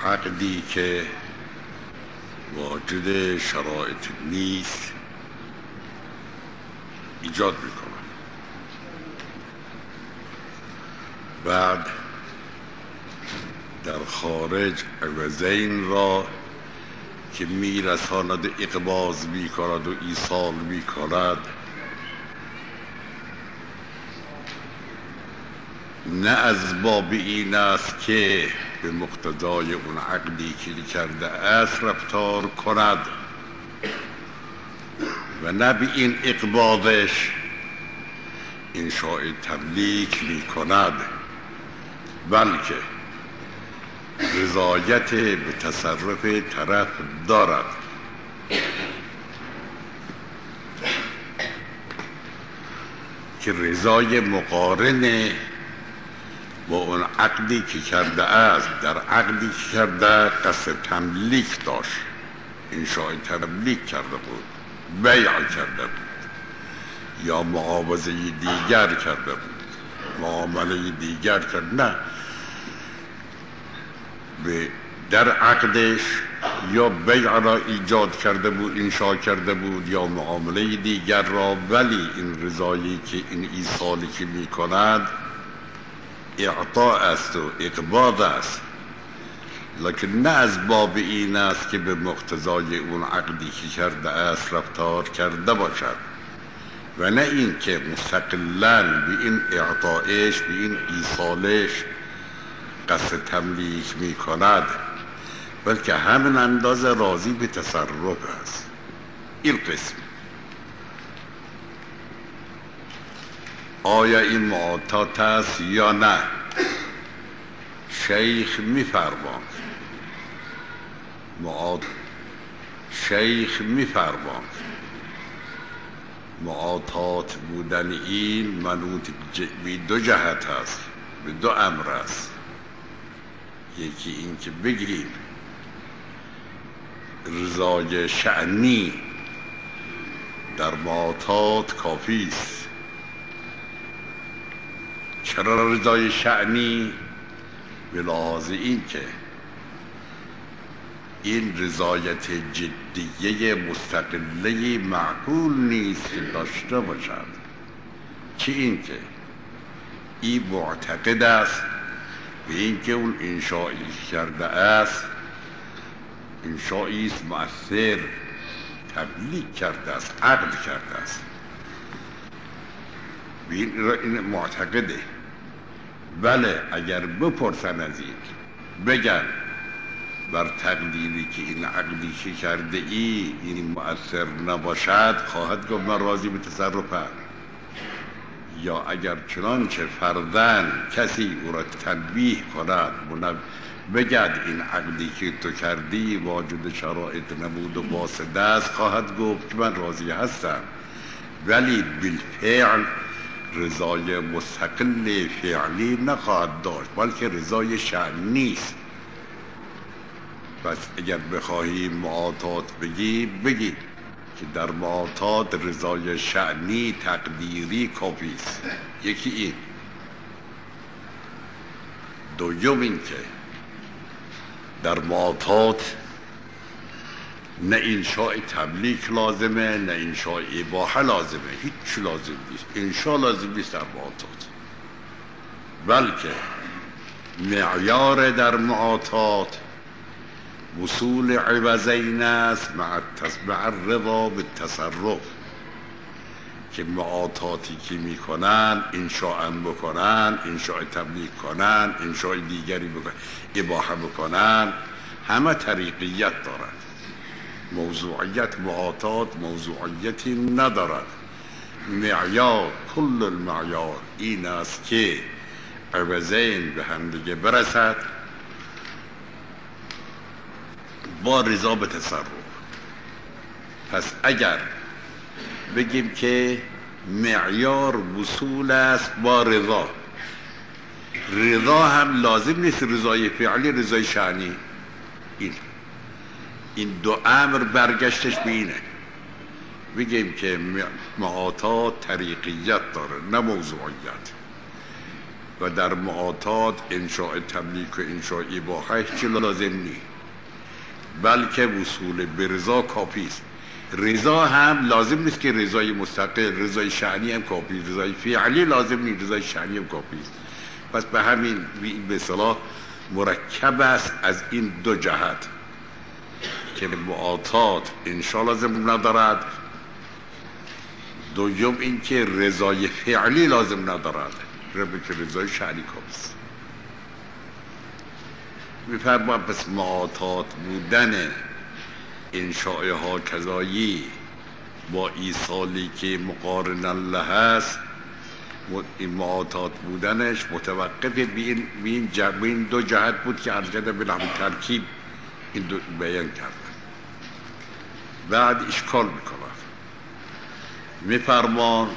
عقدی که واجد شرایط نیست ایجاد میکنن. بعد در خارج عوضین را که میرساند و اقباض میکند و ایصال میکند، نه از باب این است که به مقتضای اون عقدی که کرده است رفتار کند و نه به این اقباضش انشاء تملیک می کند، بلکه رضایت به تصرف طرف دارد. که رضای مقارن با اون عقدی که کرده است، در عقدی که کرده قصد تملیک داشت، انشاء تملیک کرده بود، بیع کرده بود یا معاوضه دیگر کرده بود، معامله دیگر کرده، نه در عقدش یا بیع را ایجاد کرده بود، انشاء کرده بود یا معامله دیگر را، ولی این رضایی که این ایصالی که می کند اعطاء است و اقباض است، لکن نه از باب این است که به مقتضای اون عقدی که کرده است رفتار کرده باشد و نه این که مستقلاً به این اعطایش، به این ایصالش قصد تملیک می کند، بلکه همین اندازه راضی به تصرف است. این قسم آیا این معاطات است یا نه؟ شیخ می‌فرماند معاطات بودن این منوط به دو جهت است، به دو امر است. یکی این که بگیم رضای شأنی در معاطات کافی است. چرا رضای شأنی؟ به لحاظ این که این رضایت جدیه مستقله معقول نیست که داشته باشد. چه این که این معتقد است به این که اون انشایی کرده است انشایی است مؤثر، تبلیغ کرده است، عقد کرده است، به این معتقده. بله اگر بپرسن از این، بگن بر تقدیری که این عقدی که کرده ای این مؤثر نباشد، خواهد گفت من راضی به تصرفم. یا اگر چنانچه فردن کسی او را تنبیه کند، بگد این عقدی که تو کردی واجد شرایط نبود و فاسد است، خواهد گفت که من راضی هستم، ولی بالفعل رضای مستقل فعلی نخواهد داشت، بلکه رضای شأنی است. پس اگر بخواهی معاطات بگی که در معاطات رضای شأنی تقدیری کافی است. یکی این. دوم این که در معاطات نه انشاء تملیک لازمه، نه انشاء اباحه لازمه، هیچ لازم نیست. انشاء لازم نیست در معاطات، بلکه معیار در معاطات وصول عوضین است مع الرضا بالتصرف، که معاطاتی که میکنن انشاء بکنن، انشاء تملیک کنن، انشاء دیگری بکنن، اباحه بکنن، همه طریقیت دارد. موضوعیت معاطات موضوعیتی ندارد. معیار، کل المعیار این است که عوضین به هم دیگه برسد با رضا به تصرف. پس اگر بگیم که معیار وصول است با رضا، رضا هم لازم نیست رضای فعلی، رضای شأنی. این دو امر برگشتش به اینه. بگیم که معاطات طریقیت داره نه موضوعیت. و در معاطات انشاء تملیک و انشاء اباحه هیچی لازم نیست، بلکه وصول به رضا کافی است. رضا هم لازم نیست که رضای مستقل، رضای شأنی هم کافی، رضای فعلی لازم نیست، رضای شأنی هم کافی است. پس به همین به اصطلاح مرکب است از این دو جهت که معاطات انشاء لازم ندارد، دوم این که رضای فعلی لازم ندارد، که رضای شأنی کافی است. میفرماید پس معاطات بودن انشاء ها کذایی با ایصالی که مقارن الله هست، این معاطات بودنش متوقف به این دو جهت بود که ارجده به نحو ترکیب این دو بیان کردن. بعد اشکال میکنن، میفرمان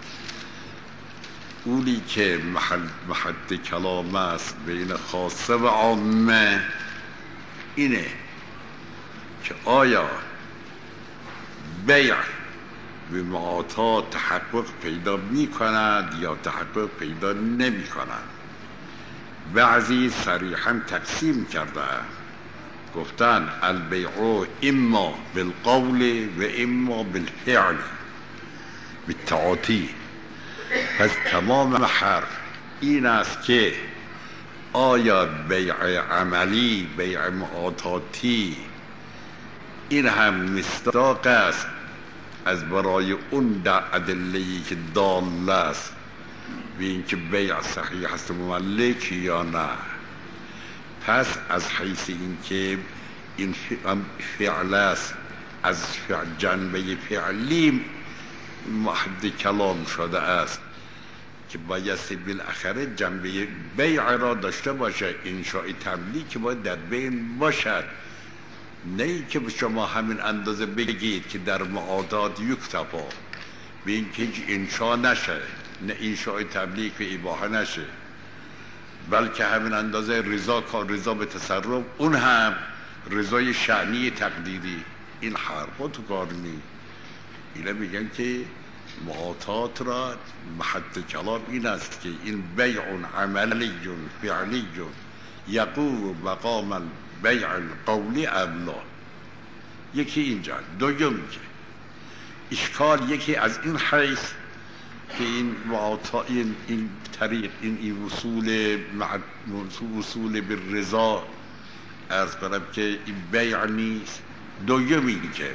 اونی که محل کلام است بین خاصه و عامه اینه که آیا بیع به معاطات تحقق پیدا می کند یا تحقق پیدا نمی کند. بعضی صریحا تقسیم کرده، گفتن البیع اما بالقول و اما بالفعل بالتعاطی. پس تمام حرف این است که آیا بیع عملی، بیع معاطاتی این هم مصداق است از برای اون ادله‌ای که دال است به اینکه بیع صحیح است مملک یا نه. پس از حیث اینکه این فعل است، از جنبه فعلی محد کلام شده است که بایستی بالاخره جنبه بیع را داشته باشه، انشاء تملیک باید در بین باشد، نه که شما همین اندازه بگید که در معاطات یکتفا به این که هیچ انشاء نشه، نه انشاء تملیک و اباحه نشه، بلکه همین اندازه رضا به تصرف، اون هم رضای شأنی تقدیری. این حرفا تو کار نیست. اینا میگن که معاطات را محط کلام این است که این بیع عملی فعلی یقوم مقام البیع القولی ام لا. یکی اینجا. دوم که اشکال یکی از این حیث که این معاطات این طریق این وصول به رضا عرض کنم که این بیع نیست. دوم این که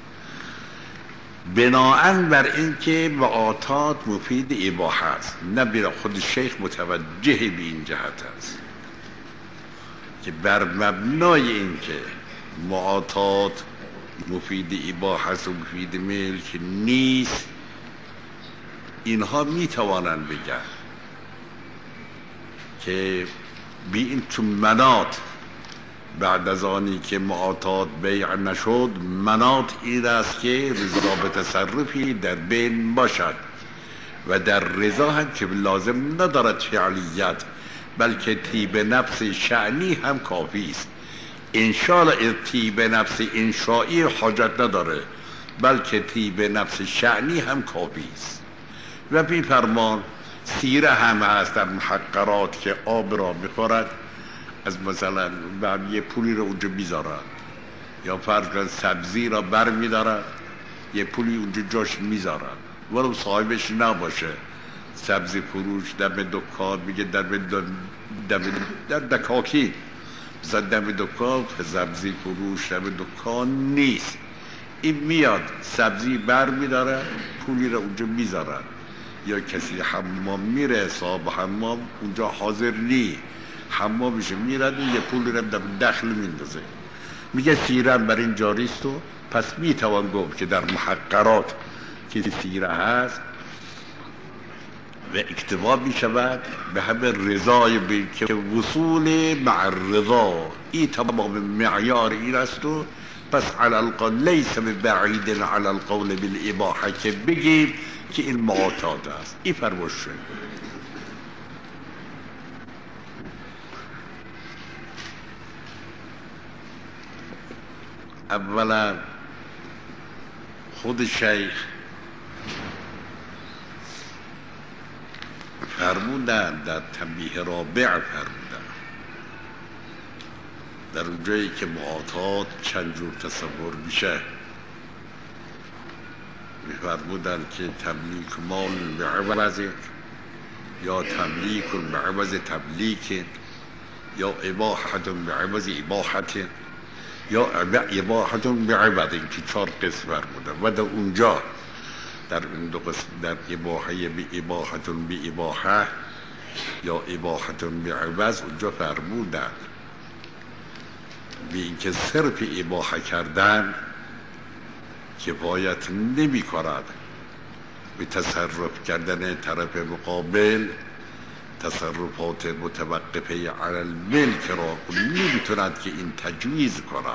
بناءً بر این که معاطات مفید اباحه است، نه برای خود شیخ متوجه به این جهت است که بر مبنای این که معاطات مفید اباحه است و مفید ملک نیست، اینها میتوانند بگن که بی این چون مناط بعد از آنی که معاطات بیع نشد، مناط این است که رضا به تصرفی در بین باشد و در رضا هم که لازم ندارد فعلیت، بلکه طیب نفس شأنی هم کافی است. انشاءالله طیب نفس انشایی حاجت نداره، بلکه طیب نفس شأنی هم کافی است. و بی فرمان سیره هم هست در محقرات که آب را میخورد، از مثلا بعد یه پولی رو اونجا میذارن، یا فرض کن سبزی را بر میدارن یه پولی اونجا جاش میذارن، ولو صاحبش نباشه. سبزی فروش دم دکان میگه در دکاکی مثلا دم دکان سبزی فروش دم دکان نیست. این میاد سبزی بر میداره، پولی رو اونجا میذارن، یا کسی حمام میره، صاحب حمام اونجا حاضر نی، حمام میشه میرد یه پول رو در دخل میندازه. میگه سیره بر این جاریست و پس میتوان گفت که در محقرات که سیره هست و اکتفا میشود به همه رضای که وصول مع الرضا این تمام معیار این است. و پس علی القول لیس ببعید علی القول بالاباحه که بگیم که این معاطات است. این فرموش شد. اولا خود شیخ فرمودن در تنبیه رابع فرمودن در اونجایی که معاطات چند جور تصور میشه میفرمودن که تملیک مال به عوض یا تملیک به عوض تملیک یا اباحت به عوض اباحت یا اباحت به عوض، این که 4 قسم فرمودن و در اونجا در این 2 قسم در اباحه به اباحت به اباحه یا اباحت به عوض اونجا فرمودن به اینکه صرف اباحه کردن کفایت نمی کند به تصرف کردن طرف مقابل تصرفات متوقفه علی الملک را نمیتوند که این تجویز کند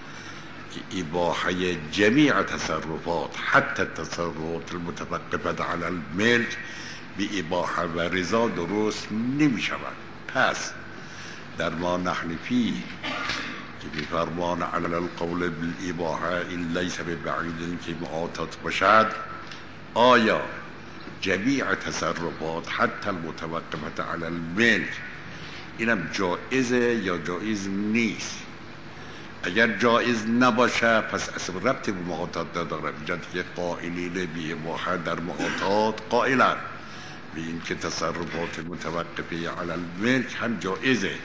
که اباحه جمیع تصرفات حتی تصرفات المتوقفه علی الملک به اباحه و رضا درست نمی شود. پس در ما نحن فی که بفرمان علی القول بالاباحه این لیس ببعید که معاطات باشد، آیا جمیع تصرفات حتی المتوقفه علی الملک اینم جایزه یا جایز نیست؟ اگر جایز نباشه پس اصلا ربطی به معاطات نداره. اینجا که قائلین بی اباحه در معاطات قائلن به این که تصرفات متوقفه علی الملک هم جایزه.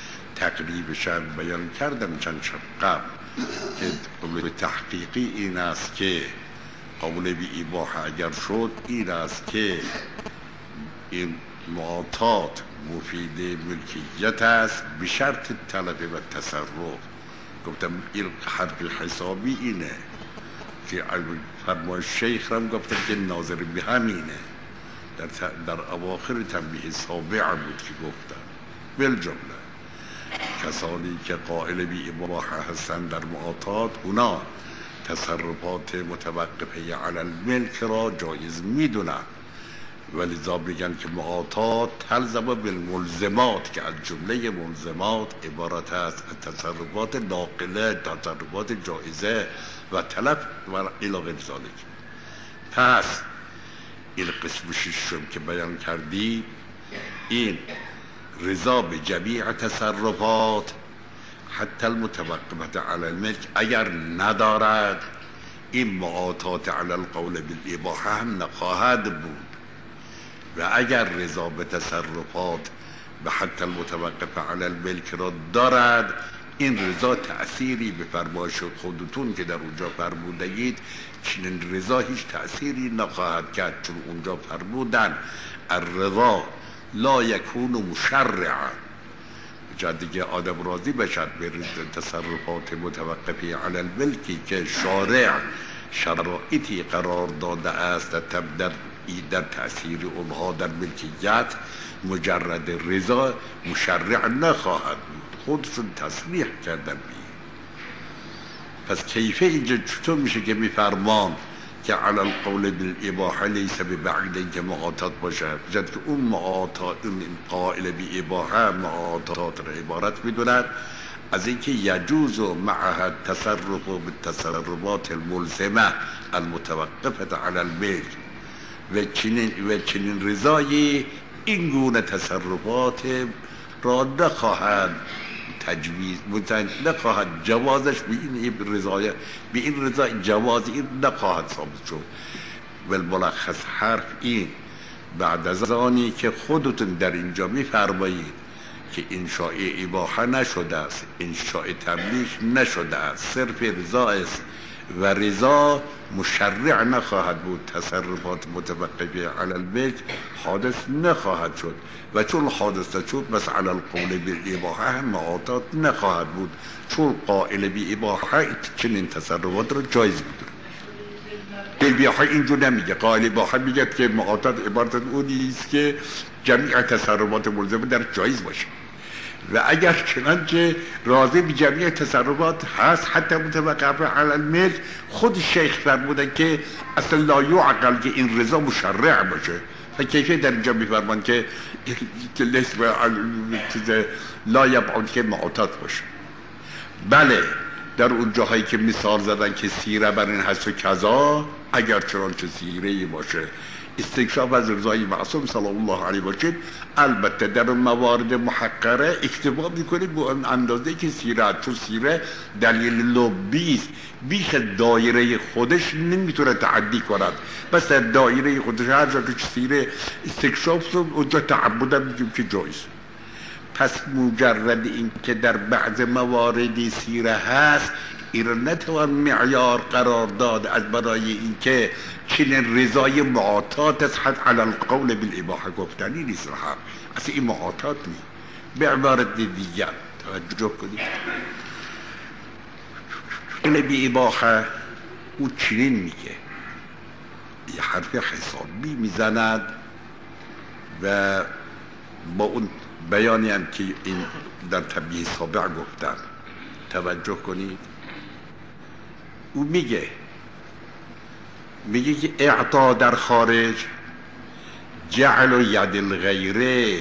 تقریبشن بیان کردم چند شب قبل که قول تحقیقی این است که قول بی اباحه اگر شد این است که این معاطات مفید ملکیت است به شرط طلب و تصرف. گفتم این حرف حسابی اینه که فرمای شیخ هم گفتم که ناظر به همینه در اواخر تنبیه سابع بود که گفتم بالجمله کسانی که قائل بی اباحه هستند در معاطات اونا تصرفات متوقفه علی الملک را جایز میدونن، ولذا میگن که معاطات تلزم بالملزمات که از جمله ملزمات عبارت است از تصرفات ناقله، تصرفات جایزه و طلب و الی غیر ذلک. پس این قسم ششم که بیان کردی این رضا به جمیع تصرفات حتی المتوقفه علی الملک اگر ندارد این معاطات علی القول بالاباحه هم نخواهد بود، و اگر رضا به تصرفات به حتی المتوقفه علی الملک را دارد این رضا تأثیری به فرمایش خودتون که در اونجا فرمودید چنین رضا هیچ تأثیری نخواهد کرد، چون اونجا فرمودن الرضا لا یکون مشرعا، جا دیگه آدم راضی بشد به تصرفات متوقفه علی الملکی که شارع شرایطی قرار داده است در تأثیر اونها در ملکیت مجرد رضا مشرع نخواهد بود، خودشون تصریح کردن بی. پس کیفه اینجا چطور میشه که میفرمان که علی القول بالاباحه لیس ببعید که معاطات باشه، جد که اون معاطات اون قائل بی اباحه معاطات را عبارت میدوند از اینکه یجوز معها التصرف بالتصرفات الملزمه المتوقفه علی الملک و چنین رضایی این گونه تصرفات را نخواهد تجویز نخواهد جوازش به این رضا جواز این نخواهد ثابت شد. والملخص حرف این بعد از آنی که خودتون در اینجا میفرمایید که انشاء اباحه نشده است، انشاء تملیک نشده است، صرف رضا است و رضا مشرع نخواهد بود، تصرفات متوقفه علی الملک حادث نخواهد شد و چون حادث نشد بس علی القول بالاباحه هم معاطات نخواهد بود، چون قائل بی اباحه چنین تصرفات را جایز میدونه. بالاباحه اینجور نمیگه، قائل اباحه میگه که معاطات عبارت اونی است که جمیع تصرفات ملزمه در جایز باشه، و اگر چنانچه راضی به جمعی تصرفات هست حتی متوقفه علی الملک، خود شیخ فرمودن که اصلا لا یعقل که این رضا مشرع باشه، و کیفیه در اینجا میفرمان که لا یبعد که معاطات باشه. بله در اون جاهایی که مثال زدن که سیره بر این هست و کذا، اگر چنانچه سیره‌ای باشه استکشاف از رضای معصوم صلی الله علیه باشید. البته در موارد محقره اکتفا میکنه به اون اندازه که سیره، چون سیره دلیل لبی است، بیش از دایره خودش نمیتونه تعدی کند، بس در دایره خودش هر جا که سیره استکشاف شد اونجا تعبد میگیم که جایز. پس مجرد این که در بعض مواردی سیره هست این را نتوان معیار قرار داد از برای اینکه چنین رضای معاطات است حد علی القول بالاباحه گفتنی نیست. هم اصلا این معاطات نیست. به عبارت دیگر توجه کنید، این بی اباحه او چنین میگه، یه حرف حسابی میزند و با اون بیانی هم که این در تنبیه سابع گفتن توجه کنید. او میگه که اعطا در خارج جعل ید الغیره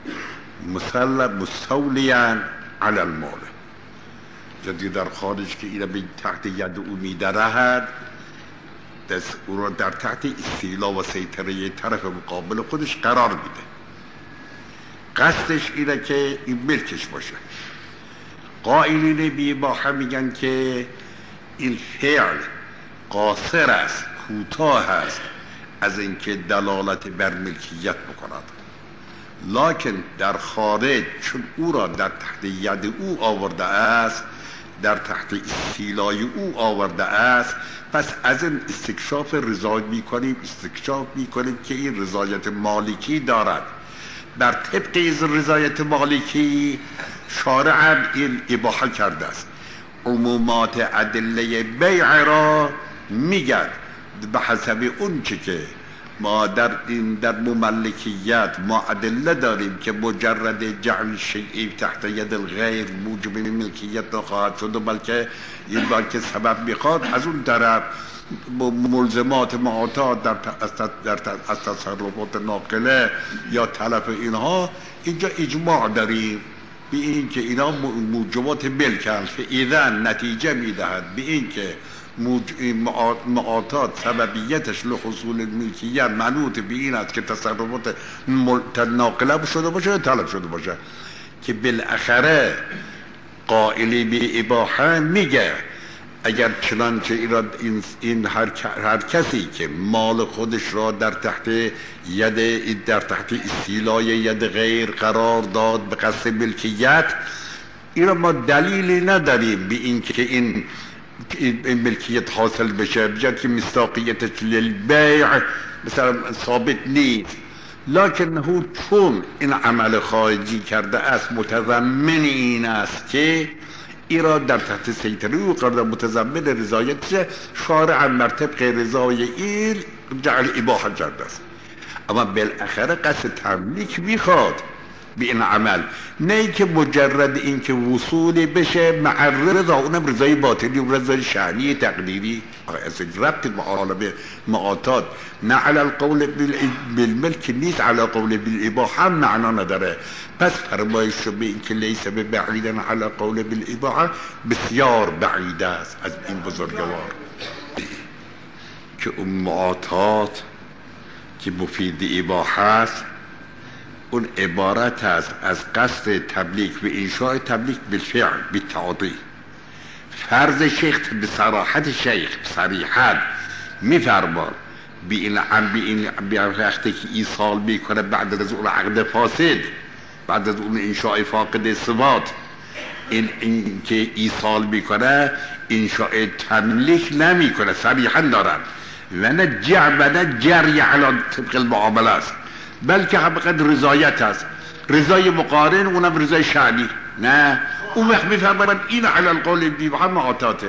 مستولیا علی المال، جدی در خارج که این به تحت ید او میدرهد، دست او را در تحت استیلا و سیطره طرف مقابل خودش قرار میده. قصدش اینه که این ملکش باشه. قائلین بی اباحه میگن که این فعل قاصر است، کوتاه است از اینکه دلالت بر ملکیت بکند، لکن در خارج چون او را در تحت ید او آورده است، در تحت استیلای او آورده است، پس از این استکشاف رضا میکنیم، استکشاف میکنیم که این رضایت مالکی دارد. بر طبق از رضایت مالکی شارع هم این اباحه کرده است. عمومات ادله بیع را میگن به حسب اون چه که ما در مملکیت ما ادله داریم که مجرد جعل شیئی تحت ید الغیر موجب ملکیت نخواهد شد، بلکه سبب میخواد. از اون طرف ملزمات معاطات از تصرفات ناقله یا تلف اینها، اینجا اجماع داریم به این که اینا موجبات ملکن، فاذن نتیجه میدهد به این که معاطات سببیتش لحصول ملکیت منوط به این است که تصرفات ناقله شده باشه تلف شده باشه، که بالاخره قائلی به اباحه میگه اگر چنانچه این هر کسی که مال خودش را در تحت استیلای ید غیر قرار داد به قصد ملکیت، این را ما دلیلی نداریم به این که این ملکیت حاصل بشه، بجد که مصداقیتش للبیع مثلا ثابت نیست، لکن چون این عمل خارجی کرده است متضمن این است که ای را در تحت سیطره او قرار متضمن رضایت شارع بر طبق رضای این جعل اباحه کرده است. اما بالاخره قصد تملیک میخواد به این عمل، نه ای که مجرد این که وصول بشه مع رضا، اونم رضای باطنی و رضای شأنی تقدیری، از ربط معالمه معاطات نه علی القول بالملک نیست، علی قول بالاباحه هم معنا نداره. پس فرمایش به این که لیس ببعیدن علی قول بالاباحه بسیار بعید است از این بزرگوار، که اون معاطات که مفید اباحه است اون عبارت است از قصد تبلیغ و انشاء تبلیغ بالفعل بالتعاطی. فرض شیخ به صراحت شیخ صریحا میفرماد به این وقتی که ایصال میکنه بعد از اون عقد فاسد، بعد از اون انشاء فاقد ثبات، این که ایصال میکنه انشاء تملیک نمیکنه، صریحا دارن و نه جری علی طبق المعامله است، بلکه حقیقت رضایت است، رضای مقارن، اونم رضای شأنی. نه اون وقت میفرمایند این علی القول بالاباحه معاطاته،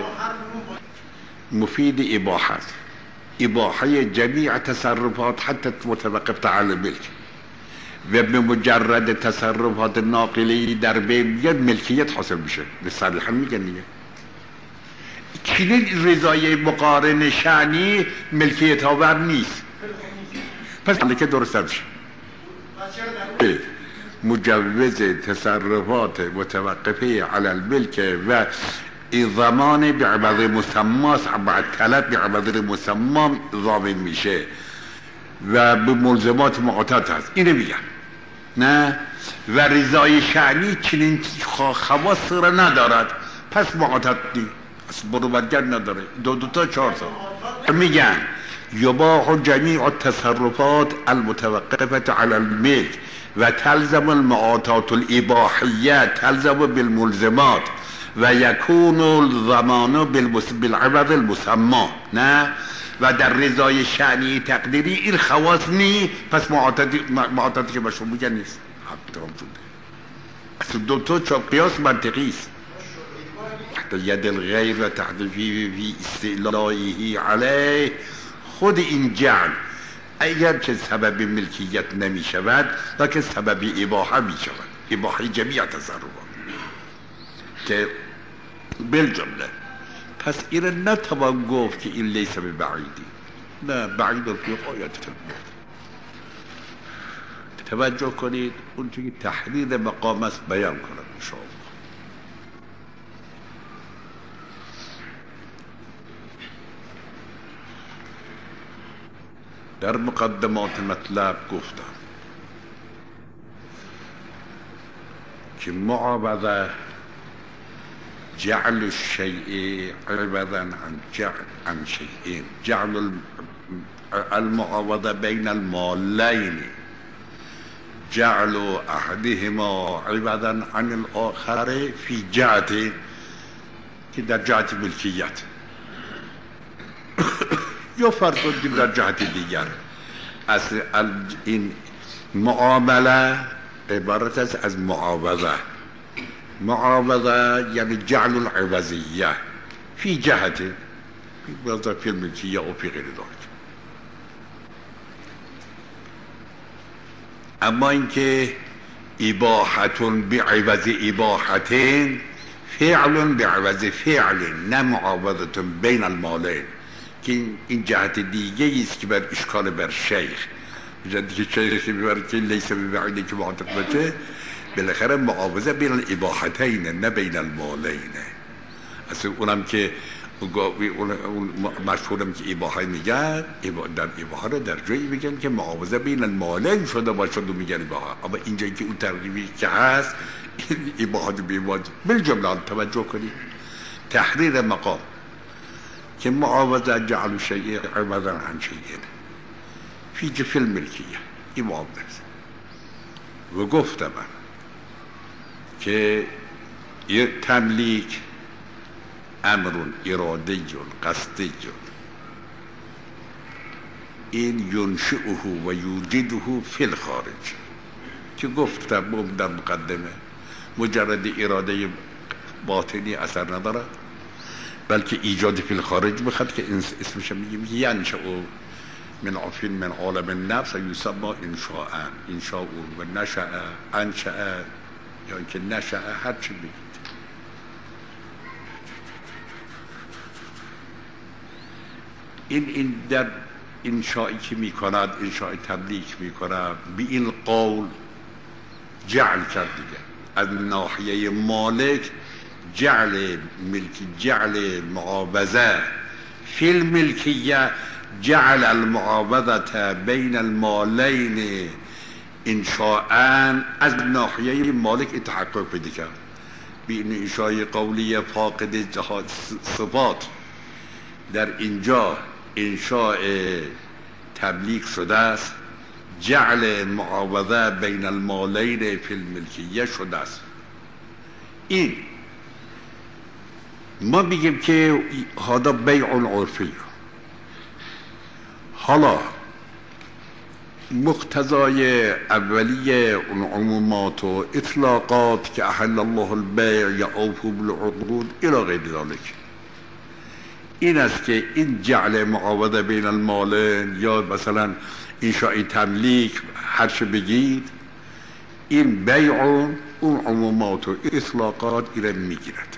مفید اباحه است، اباحه جمیع تصرفات حتی متوقف علی الملک، و به مجرد تصرفات ناقلی در بین ملکیت حاصل میشه. به صریحا میگن دیگه چنین رضای مقارن شأنی ملکیت آور نیست. پس که درست میشه مجوز تصرفات متوقفه علی الملک و ضمان بعوض مسماس، بعد طلب بعوض مسمام ضامن میشه. و به ملزمات معتاد هست. اینو میگم نه، و رضای شأنی چنین خواص را ندارد، پس معتاد نی، اصلا بروبتگر نداره. دو تا 4 تا میگن یباح جمیع التصرفات المتوقفة على الملك و تلزم المعاطات الاباحیه تلزم بالملزمات و یکون الضمان بالعوض المسمى. نه، و در رضای شأنی تقدیری این خواص نی، پس معاطاتی که باشون میگن نیست. اصلا 2 تا قیاس منطقی است. تحت ید الغیر و تحت فی استعلایه علیه، خود این جعل اگر که سبب ملکیت نمی شود لکن سبب اباحه می شود، اباحه جمیع تصرفات که بالجمله. پس این نتوان گفت که این لیس به بعیدی، نه، بعید فی غایت البعد. توجه کنید اون که تحریر مقام است بیان کنم انشاءالله. در مقدمات مطلب گفتم که معاوضه جعل الشیء عوضا عن شیء، جعل المعاوضه بین المالین، جعل احدهما عوضا عن الاخر فی جهت که در جهت ملکیت یا فرض کنیم در جهت دیگر. از این معامله عبارت است از معاوضه. معاوضه یعنی جعل العوضیه فی جهت فی الملکیه و فی غیر ذلک. اما اینکه اباحتون بعوض اباحتین، فعل بعوض فعل، نه معاوضتون بین المالین، که این جهت دیگه است که بر اشکال بر شیخ جدی که شیخ میبرد که لیس ببعیده که معتق بچه، بالاخره معاوضه بین الاباحتین نه بین المالین. اصلا اونم که مشهورم که اباحه میگن، در اباحه رو در جایی میگن که معاوضه بین المالین شده باشد و میگن اباحه. اما اینجایی که اون ترغیبی که هست اباحه بیواجه بالجمله. توجه کنید تحریر مقام که معاوضه جعل شیء عوضا عن شیء فی جف الملکیه، این معاوضه است. و گفتم که تملیک امر ارادی قصدی، این ینشئه و یوجده فی الخارج، که گفتم در مقدمه مجرد اراده باطنی اثر نداره، بلکه ایجاد فی الخارج بخواد که اسمش میگیم ینشأ من عفین من عالم النفس یسمى انشاء، انشاء و نشأ انشأ، یا اینکه نشأ، هر چی بگید. این در انشائی که میکند، انشاء تملیک میکند، به این قول جعل کرد دیگه. از ناحیه مالک جعل ملکی، جعل معاوضه فی الملکیه، جعل المعاوضه بین المالین انشاء، از ناحیه مالک تحقق پیدا کرد. به این انشاء قولی فاقد صفات در اینجا انشاء تملیک شده است، جعل معاوضه بین المالین فی الملکیه شده است. این ما بگیم که هذا بیع عرفی. حالا مقتضای اولیه اون عمومات و اطلاقات که احل الله البیع یا اوفوا بالعقود الی غیر ذلک، این است که این جعل معاوضه بین المالین یا مثلا انشاء تملیک هر چه بگید، این بیع اون عمومات و اطلاقات ایره میگیرد.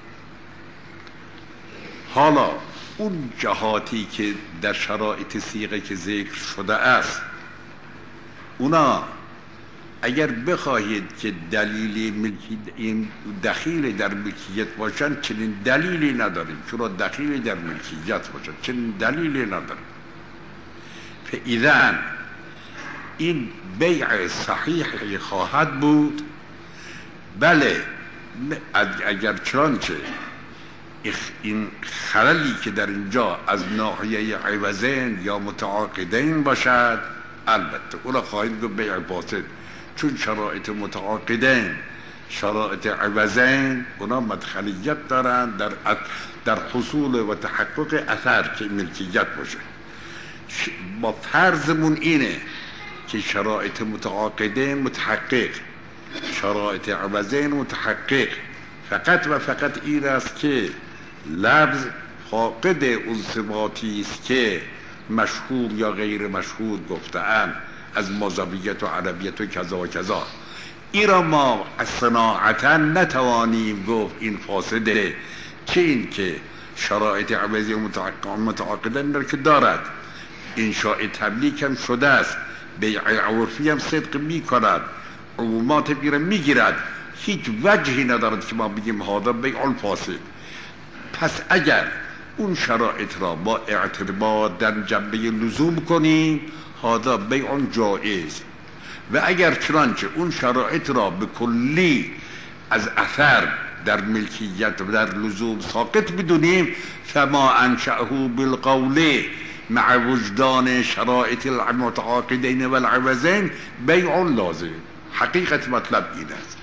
حالا اون جهاتی که در شرایط صیغه که ذکر شده است، اونا اگر بخواهید که دلیل ملکی این دخیل در ملکیت باشن، چنین دلیلی نداریم. چرا دخیل در ملکیت باشن؟ چنین دلیلی نداریم. فإذن این بیع صحیحی خواهد بود. بله اگر چنانچه این خللی که در اینجا از ناحیه عوضین یا متعاقدین باشد، البته اونا خواهید گفت بیع فاسد، چون شرایط متعاقدین شرایط عوضین اونا مدخلیت دارن در حصول و تحقق اثر که ملکیت باشه. با فرضمون اینه که شرایط متعاقدین متحقق، شرایط عوضین متحقق، فقط و فقط این است که لفظ فاقد اون صفاتی است که مشهور یا غیر مشهور گفته‌اند از مذهبیت و عربیت و کذا و کذا. این را ما صناعتا نتوانیم گفت این فاسده، چه این که شرایط عوضی متعاقدن در که دارد، انشاء تملیک هم شده است، بیع عرفی هم صدق می کند، عمومات بیره می گیرد، هیچ وجهی ندارد که ما بگیم هذا بیع فاسد. پس اگر اون شرایط را با اعتبار در جنبه لزوم کنیم هذا بیع جایز، و اگر چنانچه اون شرایط را به کلی از اثر در ملکیت و در لزوم ساقط بدونیم فما انشأه بالقول مع وجدان شرایط المتعاقدین و العوضین بیع لازم. حقیقت مطلب این است.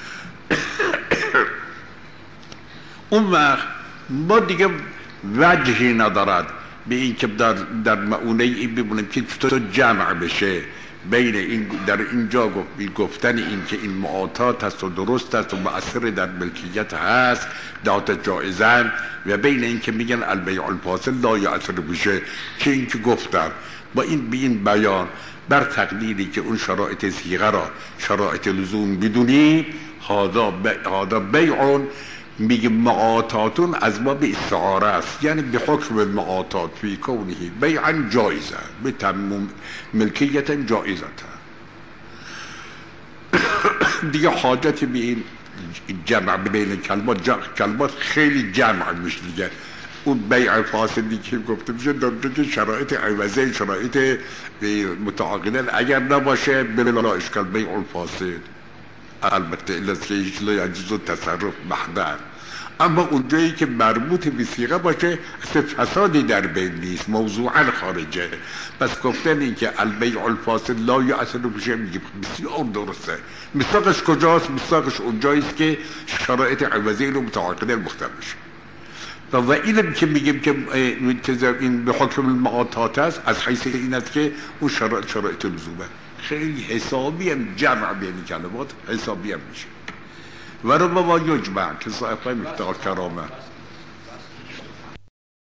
اون وقت ما دیگه وجهی ندارد به این که در معونه این ببونیم که چطور جمع بشه بین این در اینجا گفتن این که این معاطات هست و درست است و مؤثر در ملکیت هست دات جایزن، و بین این که میگن البیع الفاسد لا یأثر بشه، که این که گفتن با این بیان بر تقدیری که اون شرایط صیغه را شرایط لزوم بدونیم هذا بیع، میگه معاطاتون از باب استعاره است، یعنی به حکم معاطات فی کونه بیعا جایزه به تمام ملکیت جایزه. دیگه حاجت به این جمع بین کلمات خیلی جمع میشه دیگه. اون بیع فاسدی که گفته میشه در که شرایط عوضی شرایط متعاقدین اگر نباشه بلا اشکال بیع الفاسد، البته الاسکه هیچ لا یجوز تصرف محضر. اما اونجایی که مربوط به صیغه باشه اصلا فسادی در بین نیست، موضوعا خارجه. پس گفتن این که البیع الفاسد لا یأثر بشه میگه بسیار درسته. مصداقش کجاست؟ مصداقش اونجاییست که شرایط عوضی رو متعاقدین مختلف بشه. و اینم که میگیم که این به حکم المعاطات است از حیث این است که اون شرایط لزومه. خیلی حسابی هم جمع بین کلمات حسابی هم میشه. و ربما یجمع که صاحب مفتاح کرامه